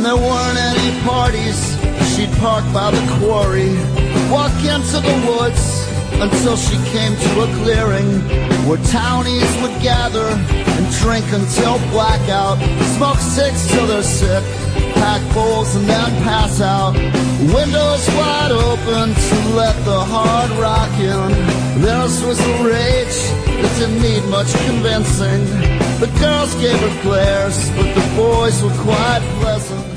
there weren't any parties, she'd park by the quarry, walk into the woods until she came to a clearing where townies would gather and drink until blackout, smoke cigs till they're sick, pack bowls and then pass out. Windows wide open to let the hard rock in. Theirs was a rage that didn't need much convincing. The girls gave her glares, but the boys were quite pleasant.